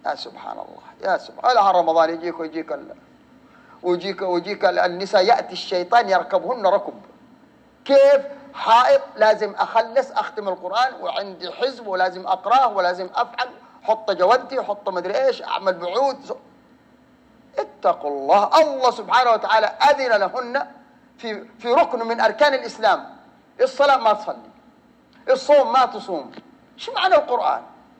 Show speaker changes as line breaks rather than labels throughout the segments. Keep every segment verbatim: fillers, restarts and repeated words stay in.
يا سبحان الله يا سبحان الله. رمضان يجيك ويجيك ال... ويجيك ويجيك النساء، يأتي الشيطان يركبهن ركب. كيف؟ حائط لازم أخلص أختم القرآن، وعندي حزب ولازم أقراه ولازم أفعل، حط جودتي حط مدري إيش، أعمل بعود. اتقوا الله. الله سبحانه وتعالى أذن لهن في في ركن من أركان الإسلام. الصلاة ما تصلي، الصوم ما تصوم. ايش معنى القرآن؟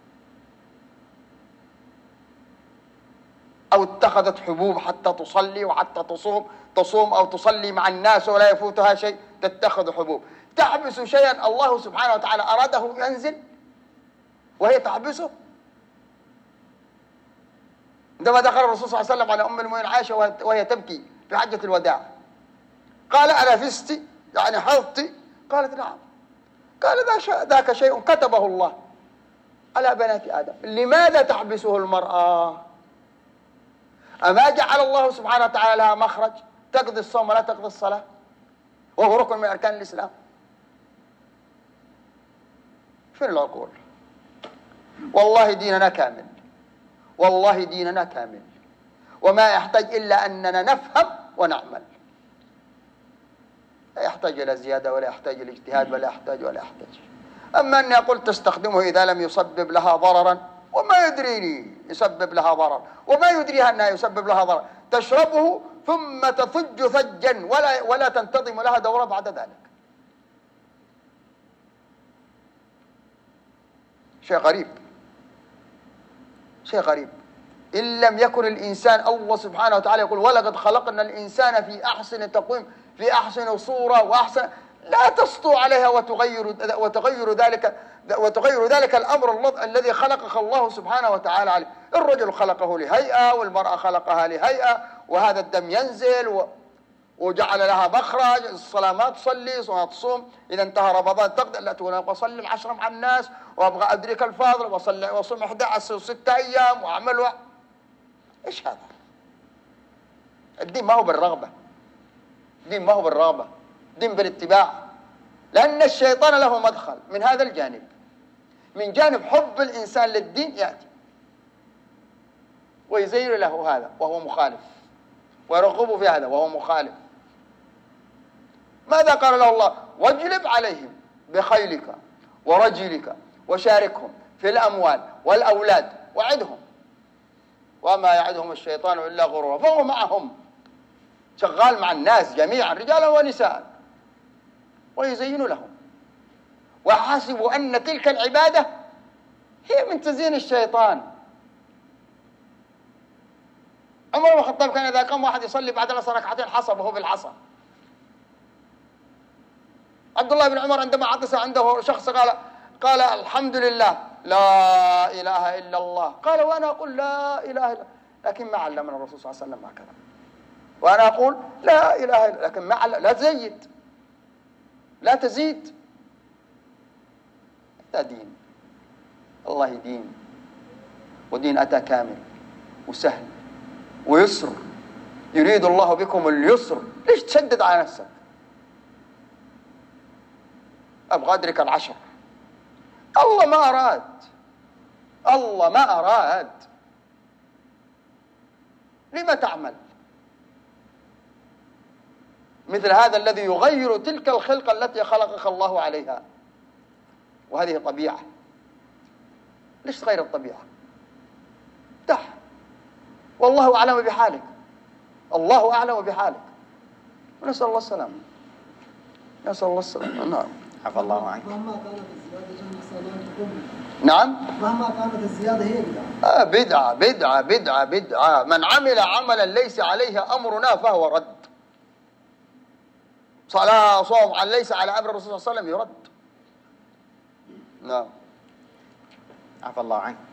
أو اتخذت حبوب حتى تصلي وحتى تصوم، تصوم أو تصلي مع الناس ولا يفوتها شيء، تتخذ حبوب. تحبس شيئا الله سبحانه وتعالى أراده ينزل وهي تحبسه. عندما دخل الرسول صلى الله عليه وسلم على أم المؤمنين عائشة وهي تبكي في حجة الوداع، قال أنفست يعني حظت؟ قالت نعم. قال ذاك شيء كتبه الله على بنات آدم. لماذا تحبسه المرأة؟ أما جعل الله سبحانه وتعالى لها مخرج تقضي الصوم ولا تقضي الصلاة، وهو ركن من أركان الإسلام؟ فين العقول؟ والله ديننا كامل، والله ديننا كامل، وما يحتاج إلا أننا نفهم ونعمل. لا يحتاج إلى زيادة ولا يحتاج إلى اجتهاد ولا يحتاج ولا يحتاج. أما أني أقول تستخدمه إذا لم يسبب لها ضررا، وما يدريني يسبب لها ضرر، وما يدريها أنها يسبب لها ضرر، تشربه ثم تثج ثجا ولا ولا تنتظم لها دورة بعد ذلك. شيء غريب، شيء غريب. إن لم يكن الإنسان، الله سبحانه وتعالى يقول ولقد خلقنا الإنسان في أحسن تقويم، في أحسن صورة وأحسن، لا تسطو عليها وتغير وتغير ذلك وتغير ذلك الأمر الذي خلقك الله سبحانه وتعالى عليه. الرجل خلقه لهيئة والمرأة خلقها لهيئة، وهذا الدم ينزل و... وجعل لها مخرج. الصلاة ما تصلي، صلاة تصوم، إذا انتهى رمضان تقدر لا تقول أبغى أصلي العشرة مع الناس وأبغى أدرك الفاضل وأصلي وأصوم أحد عشر ستة أيام وأعمل و... إيش هذا؟ الدين ما هو بالرغبة، الدين ما هو بالرغبة، الدين بالاتباع. لأن الشيطان له مدخل من هذا الجانب، من جانب حب الإنسان للدين يأتي ويزين له هذا وهو مخالف، ويرغب في هذا وهو مخالف. ماذا قال له الله؟ واجلب عليهم بخيلك ورجلك وشاركهم في الأموال والأولاد وعدهم وما يعدهم الشيطان إلا غرورا. فهو معهم شغال مع الناس جميعا رجالا ونساء ويزين لهم، وحسبوا أن تلك العبادة هي من تزيين الشيطان. عمر بن الخطاب كان إذا قام واحد يصلي بعد العصر ركعتين حصبه بالعصا. عبد الله بن عمر عندما عطس عنده شخص قال قال الحمد لله لا إله إلا الله، قال وأنا أقول لا إله إلا، لكن ما علمنا الرسول صلى الله عليه وسلم هكذا. وأنا أقول لا إله إلا، لكن ما علم، لا تزيد لا تزيد. هذا دين الله، دين، ودين أتى كامل وسهل ويسر. يريد الله بكم اليسر، ليش تشدد على نفسك؟ أبغى أدرك العشر، الله ما أراد، الله ما أراد. لما تعمل مثل هذا الذي يغير تلك الخلقة التي خلقك الله عليها؟ وهذه طبيعة، ليش تغير الطبيعة؟ دح، والله أعلم بحالك، الله أعلم بحالك، ونسأل الله السلامة، نسأل الله السلامة. نعم، عفى الله عنك.
مهما كانت الزيادة صلاة.
نعم،
مهما كانت الزيادة هي بدعة.
آه بدعة بدعة بدعة بدعة. من عمل عملا ليس عليه أمرنا فهو رد. صلاة صوم عن ليس على أمر الرسول صلى الله عليه وسلم يرد. نعم،
عفى الله عنك.